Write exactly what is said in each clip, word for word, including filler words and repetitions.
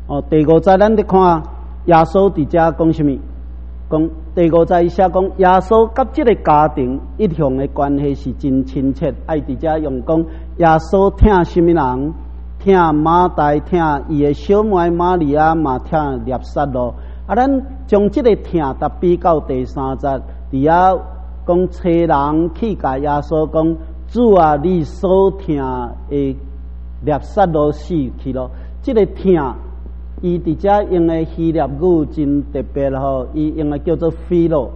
哦，第五节咱得看耶稣伫遮讲什么？讲第五节写讲耶稣甲这个家庭一向的关系是真亲切，爱伫遮用讲耶稣疼什么人？疼马大，疼伊的小妹玛利亚嘛，疼列撒罗。啊，咱将这个疼搭比到第三节，伫遐讲找人去甲耶稣讲，主啊，你所疼的列撒罗死去咯。这个疼，伊伫遮用的希腊语真特别吼，伊用的叫做 philo。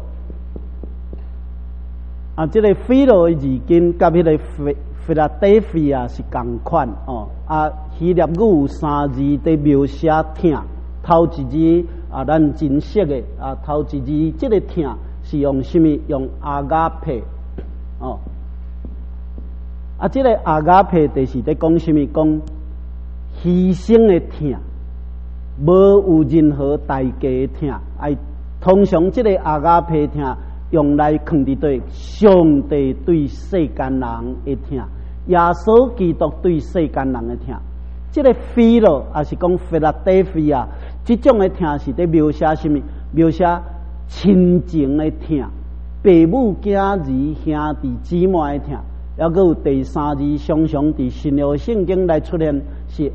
啊，这个 philo 的字根甲迄个 Philadelphia 是同款哦。啊，希腊语有三字在描写疼，头一字啊，咱真熟的啊，头一字这个疼是用什么？用阿加佩哦。啊，这个阿加佩就是在讲什么？讲牺牲的疼，无有任何代价的疼。哎，通常这个阿加佩疼用来放伫对上帝对世间人的疼，耶稣基督对世间人的疼。这个 philo 也是讲 Philadelphia， 这种的疼是在描写什么？描写亲情的疼，父母囝儿兄弟姊妹的疼。还佫有第三字，常常伫新约圣经来出现是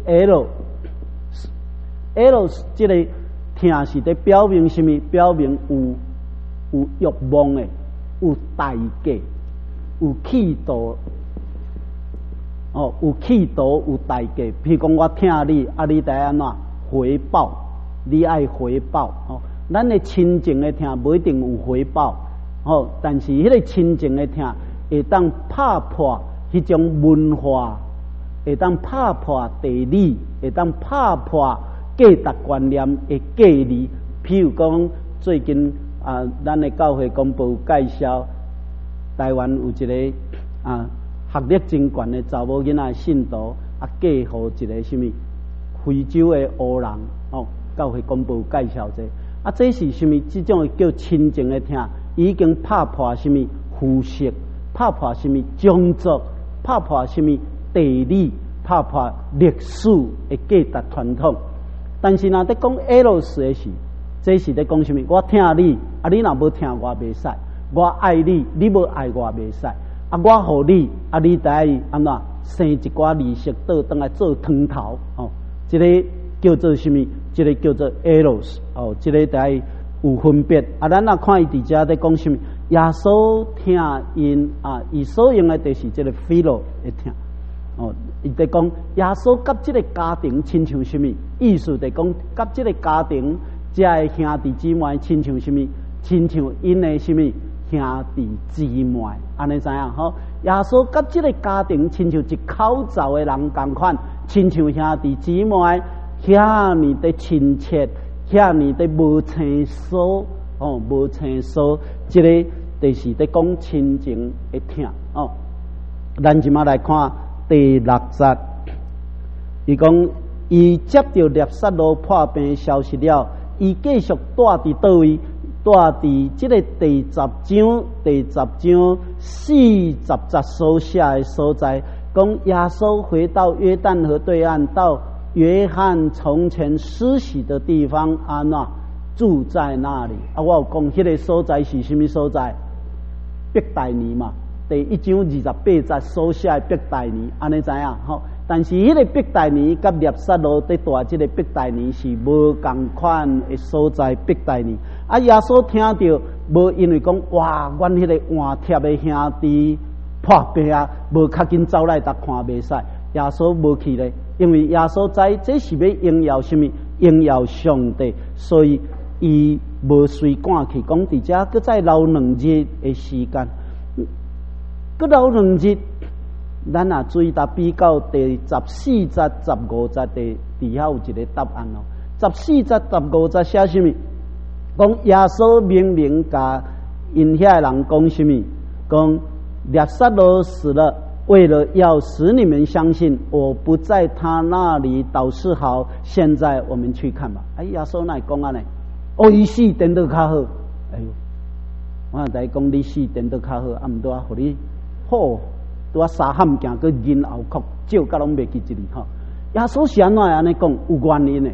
L。L 这个疼是在表明什么？表明有有欲望的，有代价，有企图。哦，有企图，有代价。譬如讲，我疼你，啊，你得安怎回报？你爱回报哦。咱的亲情的疼不一定有回报哦，但是迄个亲情的疼会当拍破迄种文化，会当拍破地理，会当拍破价值观念的隔离。譬如讲，最近啊，咱的教会公布介绍，台湾有一个啊。学历真悬的查某囡仔信徒啊，嫁互一个什么非洲的黑人哦，教会公布介绍者啊，这是什么？这种叫亲情的疼，已经拍破什么肤色，拍破什么种族，拍破什么地理，拍破历史的价值传统。但是若在讲 L 时的时，这是在讲什么？我疼你啊，你若无疼我袂使；我爱你，你无爱我袂使。啊，我互你，啊，你得安怎生一寡利息倒转来做汤头哦？这个叫做什么？这个叫做 eros 哦，这个得有分别。啊，咱若看伊伫遮在讲什么？耶稣疼因啊，伊所用的就是这个 philo 的疼哦。伊在讲耶稣甲这个家庭亲像什么？意思在讲甲这个家庭，这个兄弟姊妹亲像什么？亲像因的什么？兄弟姊妹，安尼知影吼？耶稣甲这个家庭亲像一口罩的人同款，亲像兄弟姊妹，遐尼的亲切，遐尼的无生疏哦，无生疏，这个就是在讲亲情的疼哦。咱即马来看第六节，伊讲伊接到列撒罗破病消息了，伊继续住伫倒位？住伫即个第十章第十章四十节所写的所在，讲耶稣回到约旦河对岸，到约翰从前施洗的地方安那住在那里。啊，我有讲迄个所在是什么所在？伯大尼嘛，第一章二十八节所写的伯大尼，安尼知影吼？但是迄个伯大尼甲列撒罗在住即个伯大尼是无共款的所在，伯大尼。啊，耶稣听到无，因为讲哇，阮迄个换帖的兄弟破病啊，无较紧走来，搭看袂使。耶稣无去咧，因为耶稣知这是要荣耀什么？荣耀上帝，所以伊无随赶去，讲伫遮搁再留两日的时间，搁留两日。咱啊注意到比较第十四节、十五节第底下有一个答案哦。十四节、十五节写什么？讲耶稣明明甲因遐人讲什么？讲列撒罗死了，为了要使你们相信我不在他那里倒是好。现在我们去看吧。哎，耶稣哪会讲安尼？哦，伊死颠倒较好。哎呦，我来讲你死颠倒较好，啊，毋多啊，互你好。拄啊沙喊行个人后哭，照甲拢袂记一字吼。耶稣是安怎安尼讲？有原因的。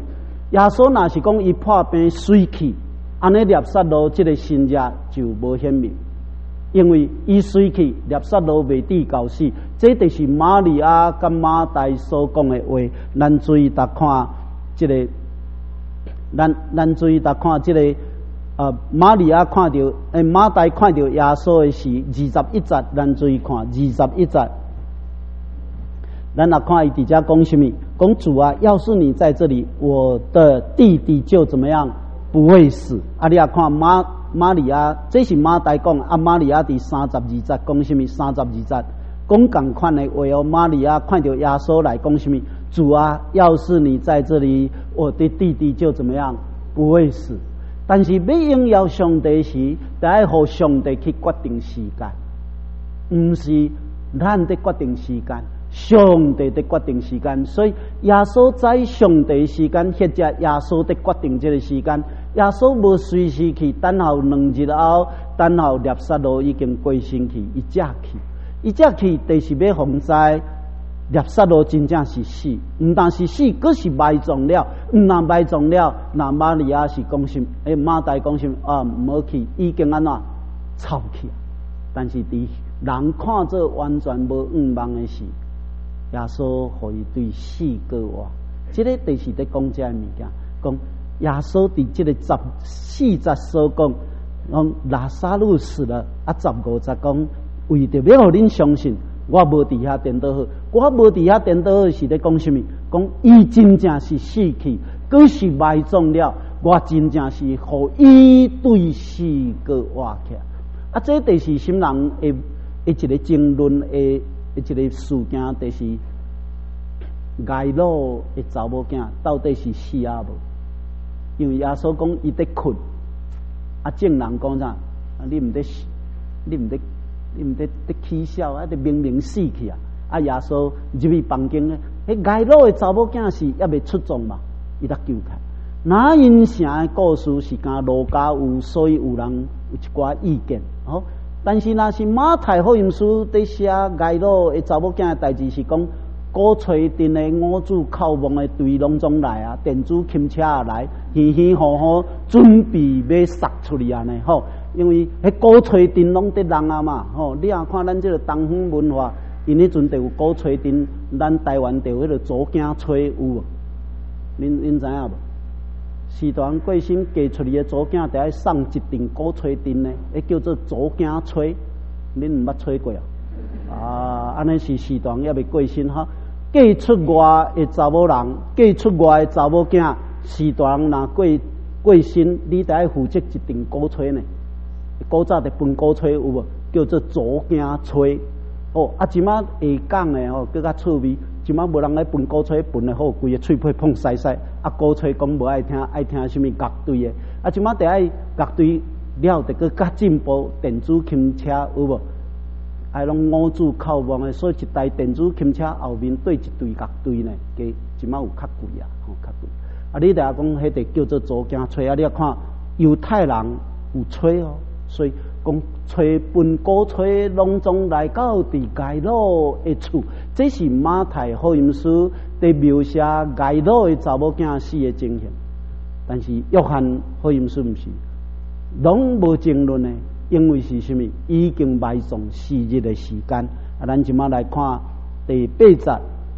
耶稣若是讲伊破病死去，安尼纳撒罗这个新约就无显明，因为伊死去，纳撒罗未抵到死，这就是玛利亚跟马大所讲的话。咱注意搭看这个，咱咱注意搭看这个。啊，玛利亚看到，诶，马大看到耶稣的是二十一节，咱注意看二十一节。咱来看伊底下讲什么？讲主啊，要是你在这里，我的弟弟就怎么样不会死。啊，你也看马玛利亚，这是马大讲，啊，玛利亚第三十二节讲什么？三十二节讲同款的话哦。玛利亚看到耶稣来讲什么？主啊，要是你在这里，我的弟弟就怎么样不会死。但是要应邀上帝时，得爱互上帝去决定时间，唔是咱得决定时间，上帝得决定时间。所以耶稣在上帝时间，或者耶稣得决定这个时间。耶稣无随时去，等候两日后，等候纳撒罗已经过身去，伊才去，伊才去，就是要防在。纳撒罗真正是死，唔但是死，佫是埋葬了。唔但埋葬了，那玛利亚是讲什？诶，马大讲什？啊，唔好去，已经安怎臭去。但是伫人看做完全无愿望的事，耶稣互伊对死过活。这个就是在讲这物件，讲耶稣伫这个十四节所讲，讲拉撒路死了，啊，十五节讲为着要互恁相信。我无伫遐颠倒好，我无伫遐颠倒好是咧讲什么？讲伊真正是死去，佫是埋葬了。我真正是互伊对死佫活起。啊，这就是什么人诶？一个争论诶，一个事件，就是睚鲁诶查某囝到底是死啊无？因为耶稣讲伊在困，啊，证人讲啥？啊，你毋得死，你毋得。你毋得得起笑啊！得明明死去啊！啊，耶稣入去房间咧，迄睚鲁的查某囝是还未出众嘛，伊才救开。那因城的故事是讲路加有，所以有人有一寡意见哦。但是若是马太福音书在写睚鲁的查某囝的代志，是讲鼓吹阵的五子叩门的队拢总来啊，电子轻车也来，稀稀糊糊准备要杀出去安尼吼。因为迄鼓吹阵拢得人啊嘛，吼！你啊看咱这个东方文化，因迄阵就有鼓吹阵，咱台湾就有迄个左颈吹有无？恁恁知影无？时段过身嫁出去的左颈，得爱送一顶鼓吹阵呢，迄叫做左颈吹。恁毋捌吹过啊？啊，安尼是时段还未过身哈。嫁出外的查某人，嫁出外的查某囝，时段若过过身，你得爱负责一顶鼓吹呢。古早的分鼓吹有无？叫做左颈吹哦。啊，即马会讲的哦，更较趣味。即马无人来分鼓吹，分的好，规个喙皮碰塞塞。啊，鼓吹讲无爱听，爱听什么乐队的。啊，即马得爱乐队了，得个较进步，电子轻车有无？爱拢五子靠望的，所以一台电子轻车后面对一队乐队呢，加即马有较贵啊，吼较贵。啊，你得讲迄个叫做左颈吹啊，你要看犹太人有吹哦。所以讲吹分鼓吹拢总来到伫睚鲁的厝，这是马太福音书在描写睚鲁的查某囝死的情形。但是约翰福音书毋是，拢无争论的，因为是什么？已经埋葬四日的时间。啊，咱即马来看第八节。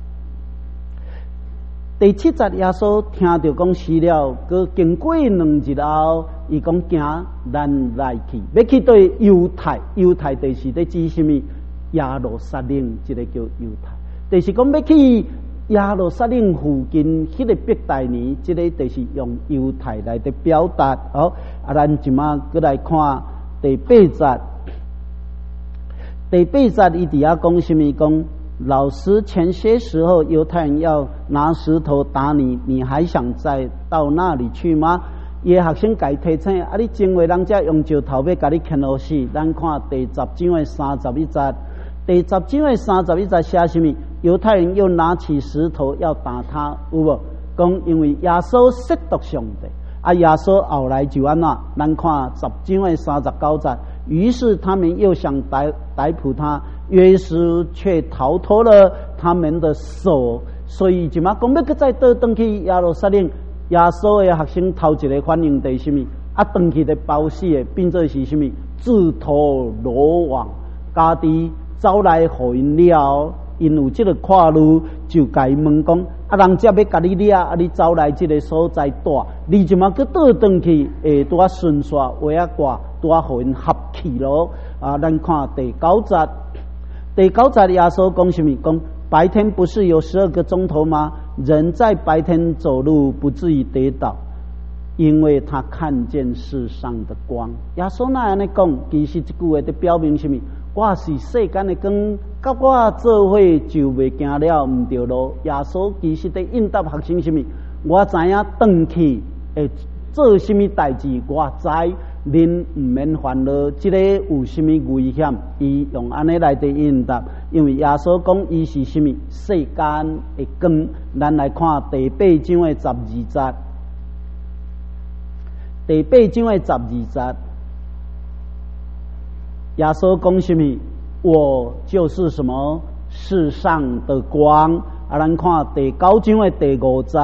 第七节，耶稣听到讲死了，佮经过两日后，伊讲行，咱来去，要去对犹太，犹太就是咧指什么？耶路撒冷，这个叫犹太，就是讲要去耶路撒冷附近迄个伯大尼，这个就是用犹太来的表达。好，啊，咱即马佮来看第八节，第八节伊伫遐讲什么？讲。老师，前些时候犹太人要拿石头打你，你还想再到那里去吗？耶学生改提醒啊，你真为人家用石头要甲你牵落死。咱看第十章的三十一节，第十章的三十一节写什么？犹太人又拿起石头要打他，有无？讲因为耶稣亵渎上帝，啊，耶稣后来就安怎？咱看十章的三十九节，于是他们又想逮逮捕他。约书却逃脱了他们的手，所以即马讲要再倒转去耶路撒冷，耶耶稣的学生头一个反应是什么？啊，转去的包死的，变做是什么？自投罗网，家己走来互因了，因有这个看路，就甲伊问讲：啊，人家要甲你掠，啊，你走来这个所在住，你即马去倒转去，会拄啊顺续话啊挂，拄啊互因合气咯。啊，咱看第九节，第九节耶稣讲什么？讲白天不是有十二个钟头吗？人在白天走路不至于跌倒，因为他看见世上的光。耶稣那样的讲，其实这句话在表明什么？我是世间的光，甲我做伙就袂行了唔对路。耶稣其实在应答学生什么？我知影转去会做什么代志，我知恁唔免烦恼，这个有什么危险？伊用安尼来对应答，因为耶稣讲伊是什么世间的光。咱来看第八章的十二节，第八章的十二节。耶稣讲什么？我就是什么世上的光。啊，咱看第九章的第五节。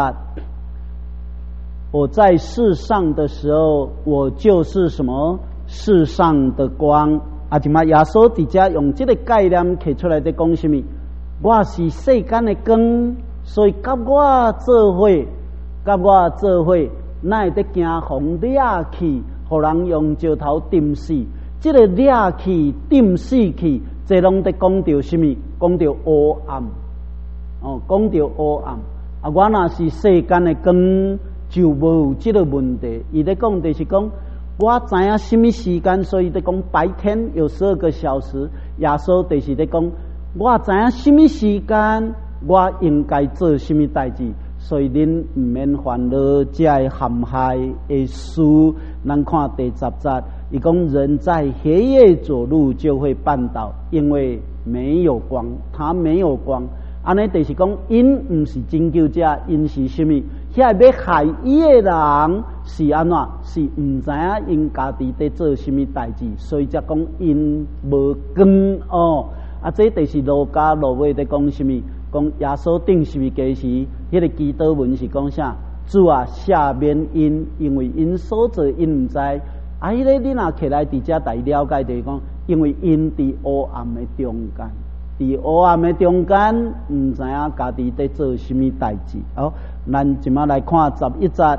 我在世上的时候，我就是什么世上的光。啊，即嘛耶稣直接用这个概念提出来的讲什么？我是世间的光，所以甲我做伙，甲我做伙，哪会得惊风掠去，互人用石头钉死？这个掠去、钉死去，这拢在讲到什么？讲到黑暗。哦，讲到黑暗。啊，我若是世间的光，就无有这个问题。伊在讲就是讲，我知影什么时间，所以在讲白天有十二个小时。耶稣就是在讲，我知影什么时间，我应该做什么代志，所以恁唔免烦恼，这会陷害的事。咱看第十节，伊讲人在黑夜走路就会绊倒，因为没有光，他没有光。安尼就是讲，因唔是拯救者，因是什么？遐要害伊的人是安怎？是唔知影因家己在做什么代志，所以才讲因无光哦。啊，这就是路加路尾在讲什么？讲耶稣定十字架时，迄个祈祷文是讲啥？主啊，赦免因，因为因所做因唔知。啊，迄个你若起来伫遮大了解，就是讲，因为因伫黑暗的中间。伫黑暗的中间，唔知影家己在做什么代志。好，咱即马来看十一节，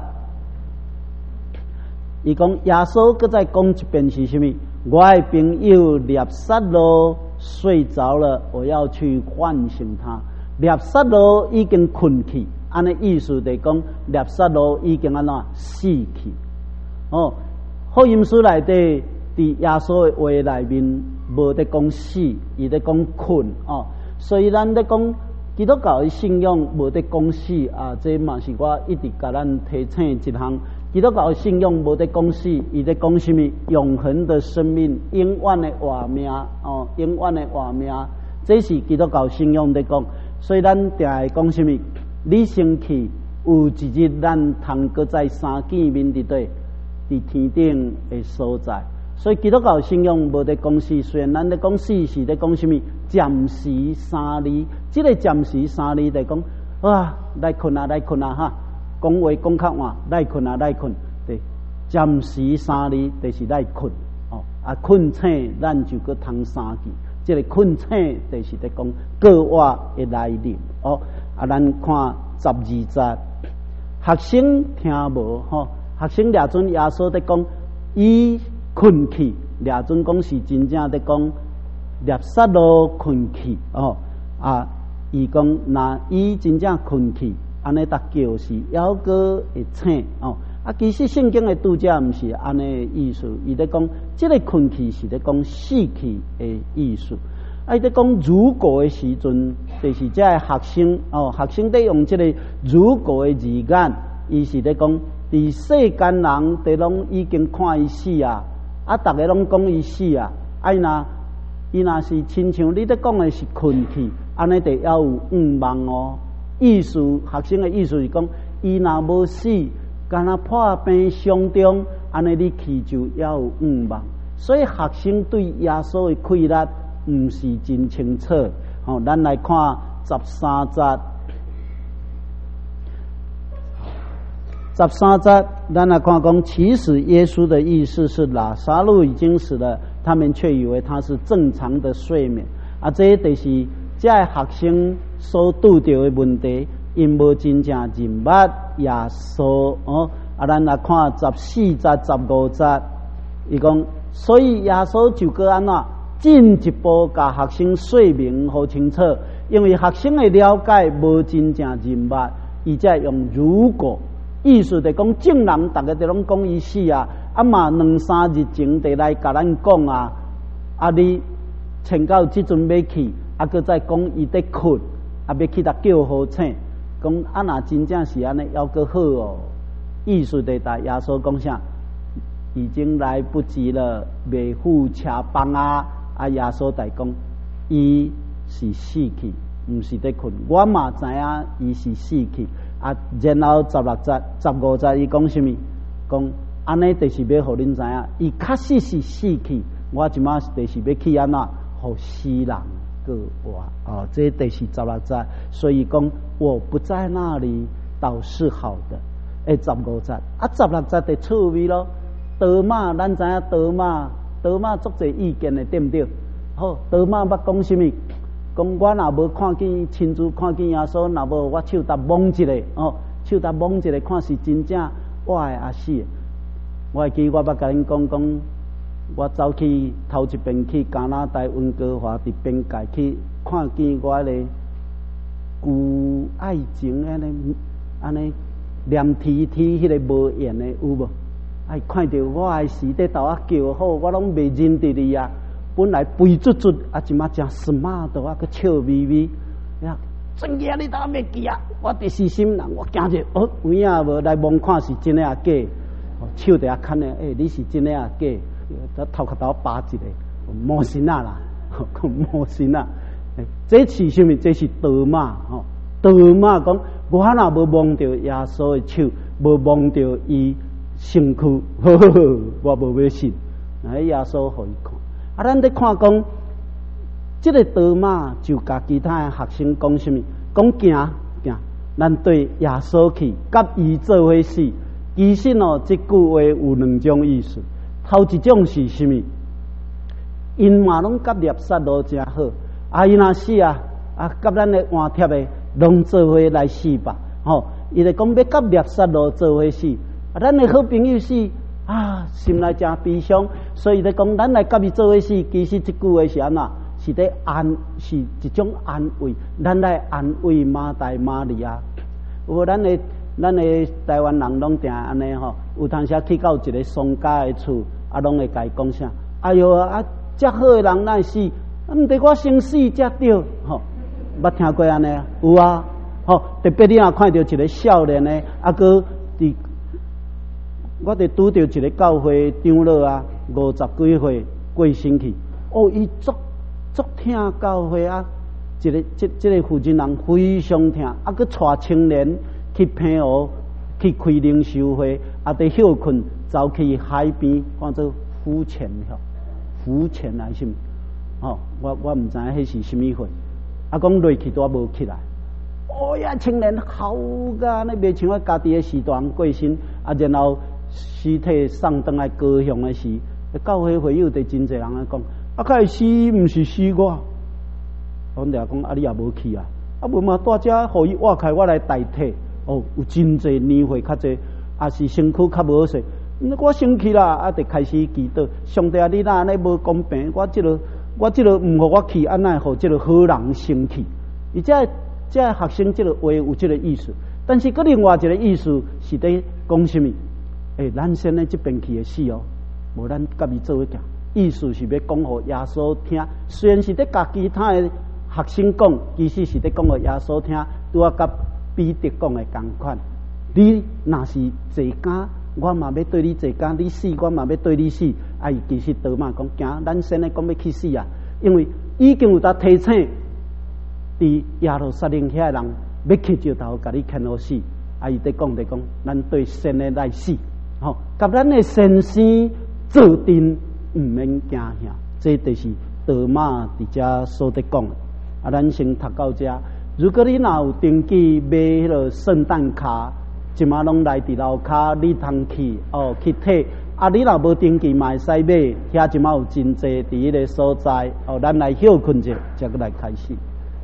伊讲耶稣搁再讲一遍是什么？我的朋友列撒罗睡着了，我要去唤醒他。列撒罗已经困去，安尼意思就是讲列撒罗已经安怎死去。哦，福音书内底伫耶稣的话内面。无在讲死，伊在讲困哦，所以咱在讲基督教的信仰无在讲死啊，这嘛是我一直甲咱提醒一项。基督教的信仰无在讲死，伊在讲什么？永恒的生命，永远的活命哦，永远的活命，这是基督教信仰在讲。所以咱定会讲什么？你生气有一日，咱通搁在三见面伫对，伫天顶的所在。所以基督教信仰无在讲死，虽然咱在讲死是在讲什么暂时三字，这个暂时三字在讲啊，来困啊，来困啊哈，讲话讲较晏，来困啊，来困，对，暂时三字就是来困哦，啊困醒咱就搁通三句，这个困醒就是在讲过活的来临哦，啊咱看十二节，学生听无吼，学生掠准耶稣在讲伊。困去，掠准讲是真正在讲列撒罗困去哦啊，伊讲那伊真正困去，安尼搭叫是犹阁会醒哦啊。其实圣经的拄则毋是安尼意思，伊在讲这个困去是在讲死去的意思。啊，伊在讲如果的时阵，就是这个学生哦，学生在用这个如果的字眼，伊是在讲，伫世间人都拢已经看伊死啊。啊！大家拢讲伊死啊！啊，伊若伊若是亲像你咧讲的是困去，安尼得要有愿望哦。意思学生的意思是讲，伊若无死，干那破病伤重，安尼你去就要有愿望。所以学生对耶稣的快乐毋是真清楚。吼、哦，咱来看十三节。十十三节，咱来看讲，其实耶稣的意思是拉撒路已经死了，他们却以为他是正常的睡眠。啊，这就是这学生所拄到的问题，因无真正认捌耶稣哦。啊，咱来看十四节、十五节，伊讲，所以耶稣就个安怎进一步甲学生说明好清楚，因为学生的了解无真正认捌，伊才用如果。意思就讲，正人大家都拢讲伊死啊，啊嘛两三日前就来甲咱讲啊，啊你穿到即阵要去，啊搁再讲伊在困，啊要去甲叫好请，讲啊若真正是安尼，还阁好哦。意思就大耶稣讲啥，已经来不及了，未赴车帮啊！啊耶稣在讲，伊是死去，毋是在困。我嘛知影伊是死去。啊，然后十六节、十五节，伊讲什么？讲安尼就是要互恁知影，伊确实是死去。我即马就是要去安怎，互死人个活哦。这就是十六节，所以讲我不在那里，倒是好的。诶，十五节啊，十六节就趣味咯。多马，咱知影多马，多马足侪意见的，对不对？好，多马捌讲什么？讲我若无看见亲自看见耶稣，若无我手搭摸一下哦，手搭摸一下，看是真正我的阿死。我会记我捌甲恁讲讲，我走去头一遍去加拿大温哥华伫边界去看见我迄个旧爱情安尼安尼黏贴贴迄个无缘的有无？哎，看到我的时在头啊叫好，我拢袂认得你啊。本来肥卒卒，啊，即马真 smart 啊，个笑眯眯，呀，真嘢你当袂记啊！我第四心人，我惊着，哦，有影无来望看是真诶啊假？哦，手底下看咧，诶、欸，你是真诶啊假？在头壳头拔一个，魔神啊啦，讲魔神啊！欸、这是什么？这是多马吼，多马讲，我若无望到耶稣诶手，无望到伊身躯，呵呵呵，我无要信。哎，耶稣互伊看。啊，咱在看讲，这个多马就甲其他的学生讲什么？讲行行，咱对耶稣去，甲伊做伙死。其实哦，这句话有两种意思。头一种是什么？因嘛拢甲猎杀罗真好，啊，伊若死啊，啊，甲咱的换贴的拢做伙来死吧。吼、哦，伊就讲要甲猎杀罗做伙死，啊，咱的好朋友死。啊，心内真悲伤，所以咧讲，咱来甲伊做伙死，其实即句话是安怎？是咧安，是一种安慰，咱来安慰马大马利亚。有无咱的咱的台湾人拢定安尼吼，有当时去到一个丧家的厝，啊，拢会甲伊讲啥？哎哟啊，遮好的人哪会死？啊，毋得我先死才对，吼，捌听过安尼啊？有啊，吼，特别你若看到一个少年的，啊，个伫。我哋拄到一个教会长老啊，五十几岁过身去。哦，伊足足听教会啊，一个即即个负责人非常听，啊，佮带青年去平湖去开灵修会，啊，伫休困走去海边，看做浮潜吼，浮潜还是？哦，我我毋知影迄是什么会，啊，讲落去都无起来。哦呀，青年好噶，那袂像我家己的时段过身，啊，然后。尸体送转来高雄的时，教会会友对真侪人来讲，啊，开死毋是死我，我哋讲啊，你也无去啊，啊，无嘛，大家互伊挖开我来代替。哦，有真侪年岁较侪，也是身躯较无好势，我生气啦，啊，得开始祈祷，上帝啊，你哪安尼无公平？我即、這個我即个毋互我去，安奈互即个好人生气？伊这这学生即个话有即个意思，但是佮另外一个意思是伫讲什么？诶、欸，咱先咧这边去的死哦，无咱甲伊做伙行。意思是要讲互耶稣听，虽然是伫甲其他的学生讲，其实是伫讲互耶稣听，拄啊甲彼得讲的同款。你若是坐监，我嘛要对你坐监；你死，我嘛要对你死。啊，伊其实多嘛讲，行，咱先咧讲要去死啊，因为已经有搭提醒，伫耶路撒冷遐人要去石头甲你牵好死。啊，伊伫讲伫讲，咱对神的来死。吼，甲咱的先生做阵，毋免惊吓，这就是多马伫遮所得讲的。啊，咱先读到遮。如果你若有登记买迄个圣诞卡， 即马拢来伫楼骹，你通去哦去摕。啊，你若无登记嘛会使买，遐即马有真济伫迄个所在哦，咱来休困者，才搁来开始。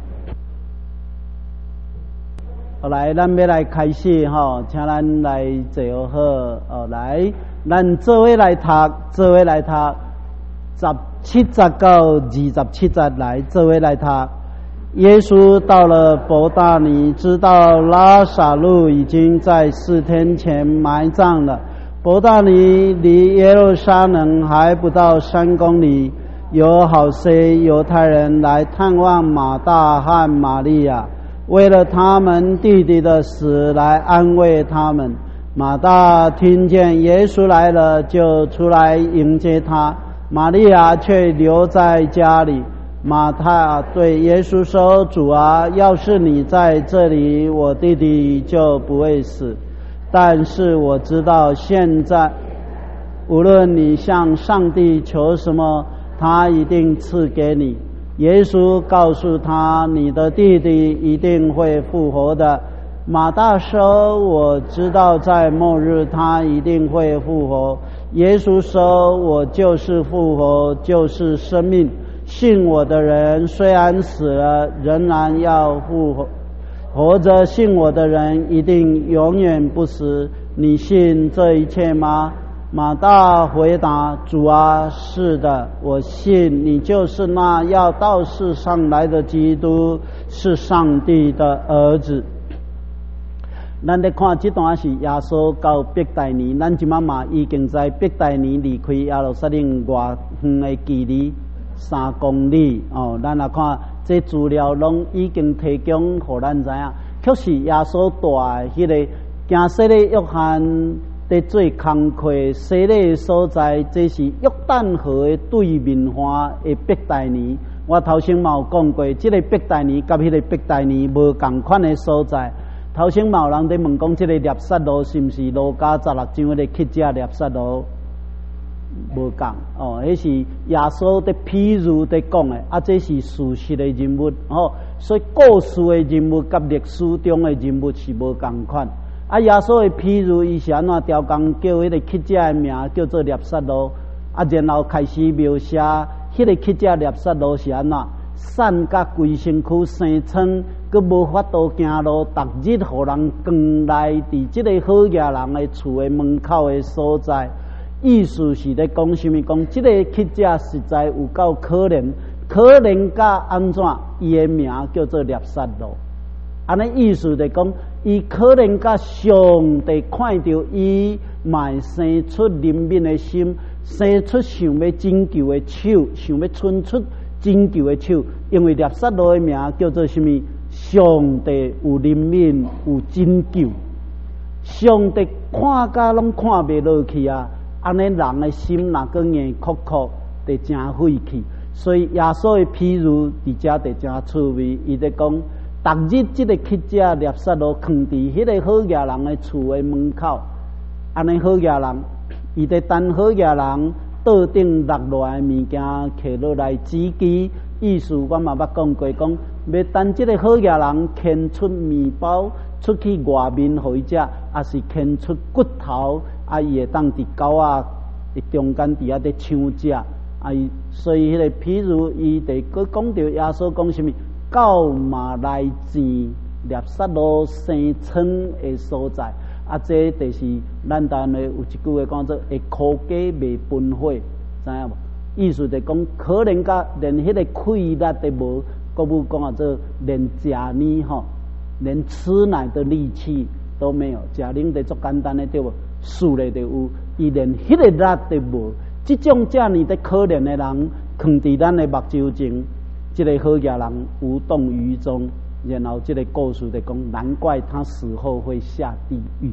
好，来，咱要来开始吼，请咱来坐好哦，来，咱做伙来读，做伙来读，十七节到二十七节来做伙来读。耶稣到了伯大尼，知道拉撒路已经在四天前埋葬了。伯大尼离耶路撒冷还不到三公里，有好些犹太人来探望马大和玛利亚，为了他们弟弟的死来安慰他们。马大听见耶稣来了，就出来迎接他，玛利亚却留在家里。马大对耶稣说：“主啊，要是你在这里，我弟弟就不会死。但是我知道现在，无论你向上帝求什么，他一定赐给你。”耶稣告诉他：“你的弟弟一定会复活的。”马大说：“我知道在末日他一定会复活。”耶稣说：“我就是复活，就是生命。信我的人虽然死了，仍然要复活。活着信我的人一定永远不死。你信这一切吗？”马大回答：“主啊，是的，我信你就是那要到世上来的基督，是上帝的儿子。”咱咧看这段是耶稣到伯大尼，咱即马嘛已经在伯大尼离开耶路撒冷外远的距离三公里哦。咱来看这资料拢已经提供互咱知影，确实耶稣带迄个行洗礼约翰伫做工课洗礼的所在，这是约旦河的对面岸的伯大尼。我头先嘛有讲过，这个伯大尼甲迄个伯大尼无共款的所在。头先嘛有人在问讲，这个孽撒路是毋是路加十六章迄个乞食孽撒路？无讲哦，迄是耶稣的譬喻在讲的，啊，这是事实的人物哦，所以故事的人物甲历史中的人物是无共款。啊，耶稣的譬喻，伊是安怎雕工叫迄个乞食的名叫做孽撒路，啊，然后开始描写迄个乞食孽撒路是安怎散甲规身躯生疮，佮无法度行路，逐日互人关来伫即个好野人的厝的门口的所在。意思是咧讲什么？讲即个乞食实在有够可怜，可怜甲安怎？伊的名叫做孽撒路。安尼意思就讲，伊可怜甲上帝看到伊，嘛生出怜悯的心，生出想要拯救的手，想要伸出拯救的手。因为孽撒路的名叫做什么？上帝有怜悯，有拯救。上帝看甲拢看袂落去啊！安尼人的心若个硬哭哭，就真废气。所以耶稣的譬喻伫遮就真趣味，伊在讲，逐日即个乞食孽撒路囥伫迄个好野人的厝的门口，安尼好野人，伊在等好野人桌顶落落来物件，摕落来煮鸡。意思我嘛捌讲过，讲要等即个好野人牵出面包出去外面互伊食，也是牵出骨头。啊，伊会当伫狗仔的中间伫遐咧抢食，啊，伊所以迄个譬如伊伫佮讲到耶稣讲什么，狗嘛来钱孽撒路生疮的所在，啊，这就是咱单位有一句话讲做会苦鸡未分火，知影无？意思就讲可能甲连迄个气力都无，国母讲啊做连食奶吼，连吃奶的力气都没有，食奶就足简单的对无？事咧就有，伊连迄个力都无。即种遮尔的可怜的人，囥伫咱的目睭前，即、这个好野人无动于衷。然后这个故事就讲，难怪他死后会下地狱。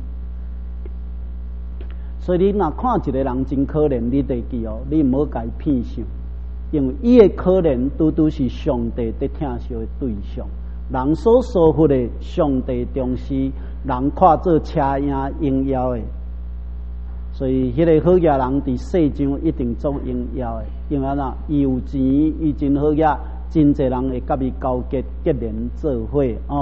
所以你若看一个人真可怜，你得记哦，你唔好甲伊骗想，因为伊的可怜拄拄是上帝在疼惜的对象。人所疏忽的，上帝重视，人看做车影应要的。所以，迄个好野人伫世上一定做应要的，因为哪？伊有钱，伊真好野，真侪人会甲伊交结结连做伙哦。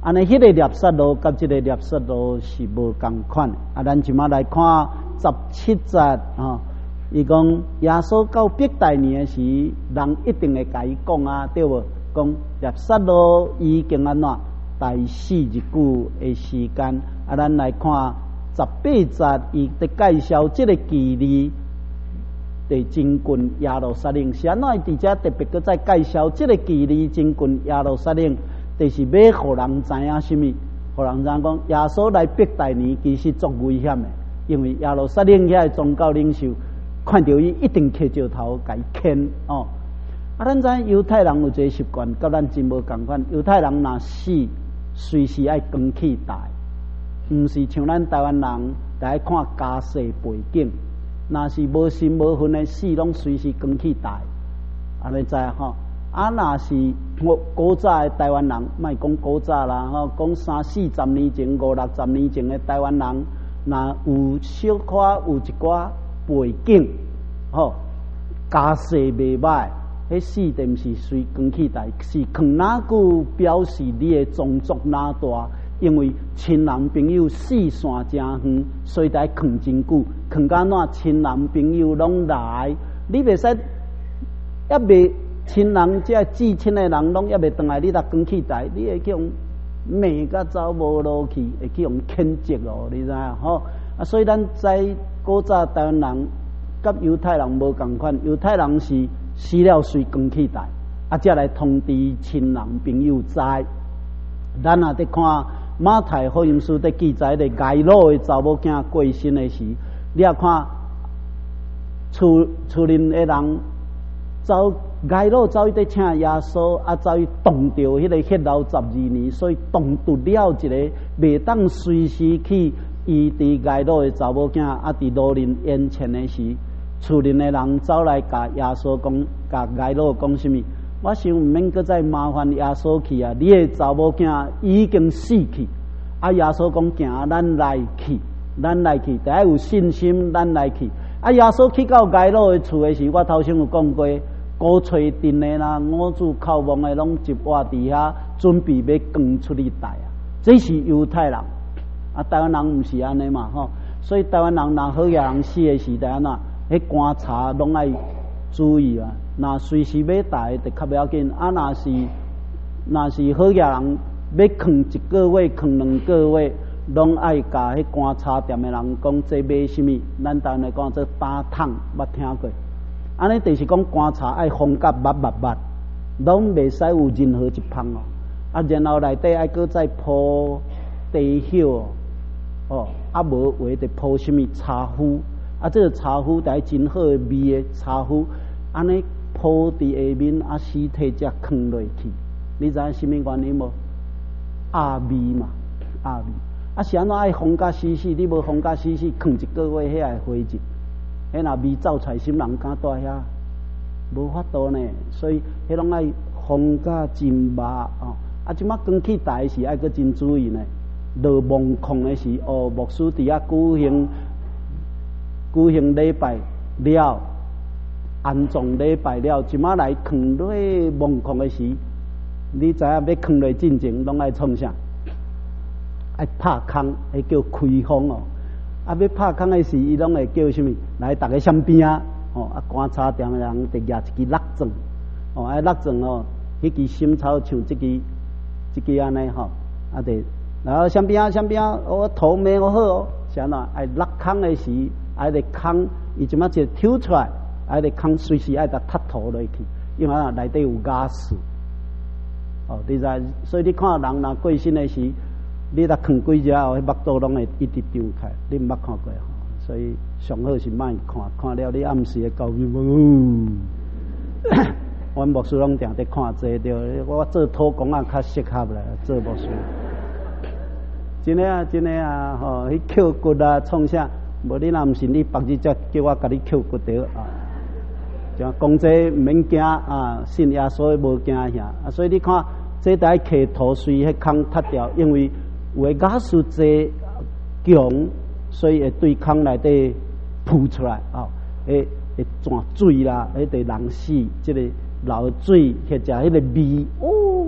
安尼，迄个粒沙罗甲即个粒沙罗是无共款的。啊，咱即马来看十七节啊，伊讲耶稣到伯大尼的时，人一定会甲伊讲啊，对无？讲粒沙罗已经安怎大四日久的时间。啊，咱来看十八节，伊伫介绍即个记忆。地真近耶路撒冷，是安怎？伫遮特别搁再介绍即个距离真近耶路撒冷，就是要互人知影什么？互人知影讲耶稣来伯大尼其实足危险的，因为耶路撒冷遐宗教领袖看到伊一定摕石头甲伊牵哦。啊，咱知犹太人有一个习惯，甲咱真无共款。犹太人若死，随时爱光起大，毋是像咱台湾人来看家世背景。若是无心无魂的死，拢随时光起大，安尼知吼。啊，若是我古早的台湾人，莫讲古早啦，吼，讲三四十年前、五六十年前的台湾人，若有小可有一寡背景，吼，家世袂歹，迄死定是随光起大，是扛哪久表示你的宗族哪大。因为亲人朋友死线真远，所以才扛真久，扛到哪亲人朋友拢来，你袂使也袂亲人即至亲的人拢也袂转来，你才讲起台，你会去用骂甲走无路去，会去用谴责哦，你知影吼？啊，所以咱知古早台湾人甲犹太人无共款，犹太人是死了随讲起台，啊，才来通知亲人朋友知。咱也伫看。马太福音书伫记载咧，睚鲁的查某囝过身的时，你也看厝厝邻的人走睚鲁走去伫请耶稣，啊走去动着迄个血流十二年，所以动除了一个袂当随时去医治睚鲁的查某囝，啊伫老人眼前的时，厝邻的人走来甲耶稣讲，甲睚鲁讲什么？我想毋免搁再麻烦耶稣去啊！你的查某囝已经死去，啊！耶稣讲行，咱来去，咱来去，大家有信心，咱来去。啊！耶稣去到睚鲁的厝的时，我头先有讲过，古吹阵的啦，五子叩门的拢一窝伫遐，准备要扛出去台啊！这是犹太人，啊，台湾人毋是安尼嘛吼，所以台湾人若好野人死的时代安怎，迄观察拢爱注意啊。那随时要大就较不要紧，啊，若是若是好野人要扛一个月、扛两个月，拢爱甲迄观察店的人讲，这买什么？咱台湾来讲做打桶，捌听过？安尼就是讲观察爱风格捌捌捌，拢袂使有任何一芳哦。啊，然后内底爱搁再铺地朽哦，啊无话得铺什么茶壶，啊，这个茶壶得真好味的茶壶，安尼。铺伫下面，啊，尸体才放落去。你知影什么原因无？压味嘛，压味。啊，是安怎爱烘甲死死？你无烘甲死死，放一个月，迄会灰烬。迄若味走出来，什人敢住遐？无法度呢。所以，迄拢爱烘甲真密哦。啊，即马讲起台时，爱搁真注意呢。落蒙空的时，哦，牧师伫遐举行举行礼拜了。安葬礼拜了，即马来放落蒙空的时，你知影要放落进前，拢爱创啥？爱拍空，会叫开封哦。啊，要拍空的时，伊拢会叫什么？来，逐个相边啊！哦，啊，观察店的人得举一支蜡烛，哦，啊，蜡烛哦，迄支心草像即支，即支安尼吼，啊，得，然后相边啊，相边啊，我头没有好哦，啥喏？爱落空的时，爱得空，伊即马就抽出来。爱得空随时爱得塌涂落去，因为啊内底有瓦斯。哦，你知，所以你看人若过身的时，你若放几只后，迄目肚拢会一直张开，你毋捌看过吼。所以上好是莫看，看了你暗时会高兴无？阮牧师拢定伫看这着，我做土工啊较适合啦，做牧师。真诶啊，真诶啊，吼，迄扣骨啊，创啥？无你若毋信，你白日才叫我甲你扣骨着啊。像讲这毋免惊啊，信耶稣无惊遐啊，所以你看这台溪土随迄空塌掉，因为有诶假使这强，所以会对空内底扑出来啊，会会转水啦，迄个人死，即个流水或者迄个味，哦，